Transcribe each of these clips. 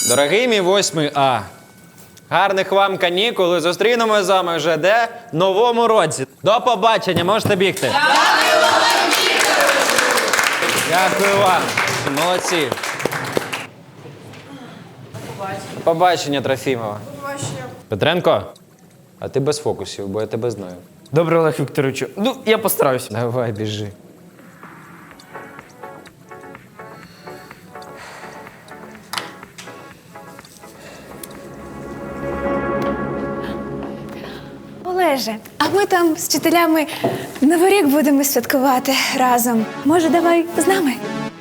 Дорогий мій 8 А, гарних вам канікул і зустрінемось з вами вже де? В новому році. До побачення, можете бігти. Дякую вам. Молодці. Побачення, Трофімова. Побачення. Петренко, а ти без фокусів, бо я тебе знаю. Добре, Олег Вікторовичу. Ну, я постараюсь. Давай, біжи. Олеже, а ми там з вчителями Новий рік будемо святкувати разом. Може, давай з нами?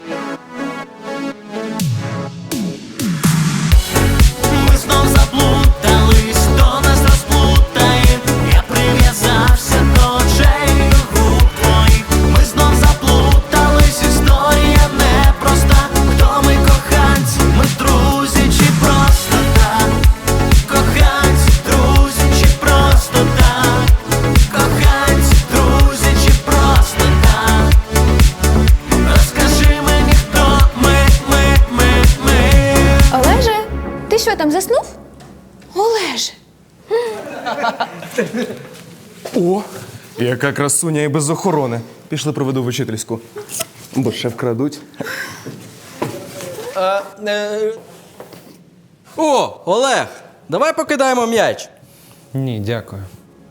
Ми знов заплутались, хто нас розплутає. Я прив'язався до очей, до губ твоїх. Ми знов заплутались, історія непроста. Хто ми, коханці, ми друзі чи просто так? Коханці, друзі чи просто так? Коханці, друзі чи просто так? Розкажи мені, хто ми. Олеже, ти що там заснув? Олеже. О, яка красуня і без охорони. Пішли проведу в учительську. Бо ще вкрадуть. О, Олег, давай покидаємо м'яч. Ні, дякую.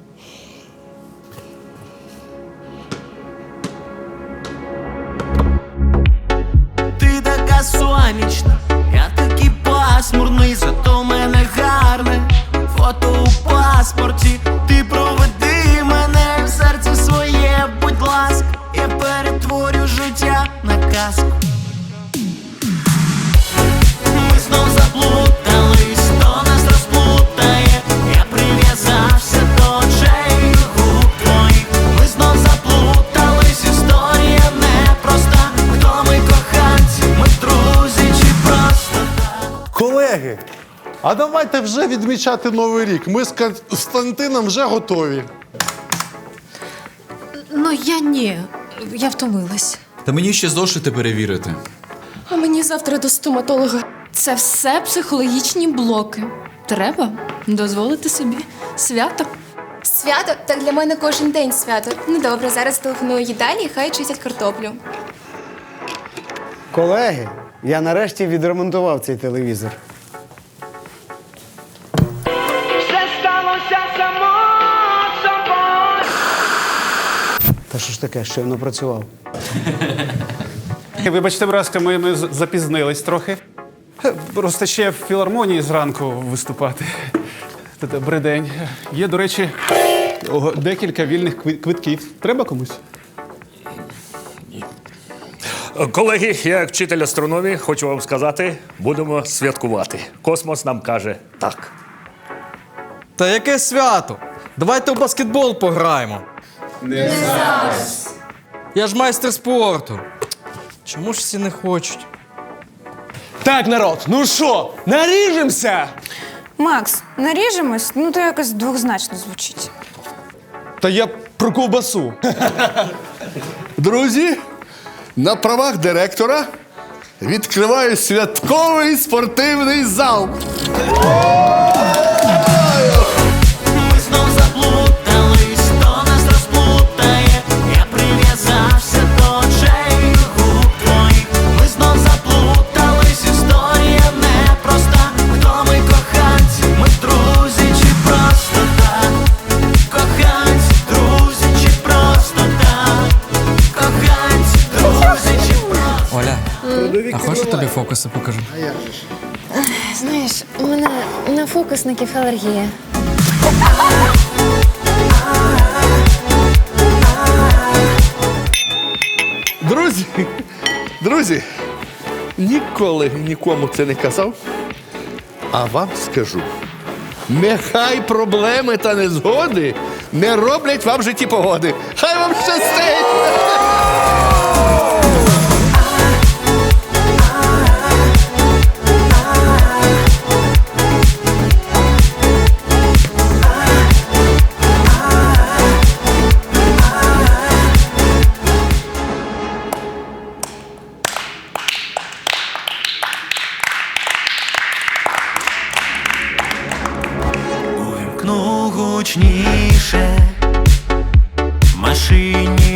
Ти така сонячна, я такий пасмурний, зато в мене гарне фото у паспорті. Ти проведи мене в серце своє, будь ласка, я перетворю життя на казку. Ми знов заплутались, хто нас розплутає. Я прив'язався до очей, до губ твоїх. Ми знов заплутались, історія непроста. Хто ми, коханці, ми друзі чи просто так? Колеги, а давайте вже відмічати Новий рік. Ми з Константином вже готові. Ну, я ні. Я втомилась. Та мені ще зошити перевірити. А мені завтра до стоматолога. Це все психологічні блоки. Треба дозволити собі свято. Свято? Так для мене кожен день свято. Ну добре, зараз телефоную їдальні, хай чистять картоплю. Колеги, я нарешті відремонтував цей телевізор. Все сталося само собою. Та що ж таке, щойно працював? Вибачте, будь ласка, ми запізнились трохи. Просто ще в філармонії зранку виступати. Добрий день. Є, до речі, декілька вільних квитків. Треба комусь? Колеги, я як вчитель астрономії хочу вам сказати, будемо святкувати. Космос нам каже так. Та яке свято? Давайте у баскетбол пограємо. Не зараз. Я ж майстер спорту. Чому ж всі не хочуть? Так, народ, ну що, наріжемося? Макс, наріжемось? Ну, то якось двозначно звучить. Та я про ковбасу. Друзі, на правах директора відкриваю святковий спортивний зал. Ми знов заплутались, хто нас розплутає. Я прив'язався до очей, до губ твоїх. Ми знов заплутались, історія непроста. Хто ми, коханці, ми друзі чи просто так? Коханці, друзі чи просто так? Коханці, друзі чи просто. Оля, а хочеш тобі фокуси покажу? Знаєш, у мене на фокусників алергія. Друзі, ніколи нікому це не казав, а вам скажу. Нехай проблеми та незгоди не роблять вам в житті погоди. Хай вам щастить! гучніше. В машині